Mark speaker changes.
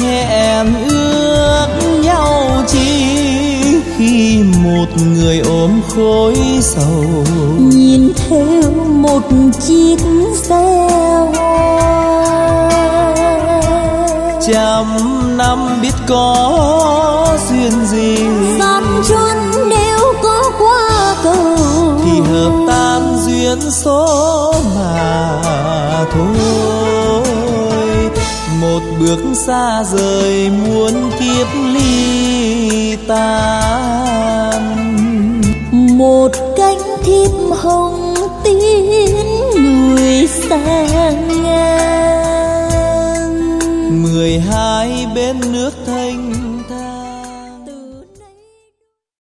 Speaker 1: hẹn ước nhau chi khi một người ôm khối sầu
Speaker 2: nhìn theo một chiếc xe hoa.
Speaker 1: Trăm năm biết có duyên gì,
Speaker 2: gian truân nếu có qua cầu
Speaker 1: thì hợp tan duyên số mà thôi. Một bước xa rời muôn kiếp ly tan,
Speaker 2: một cánh thiếp hồng tiến người xa ngang.
Speaker 1: 12 bên nước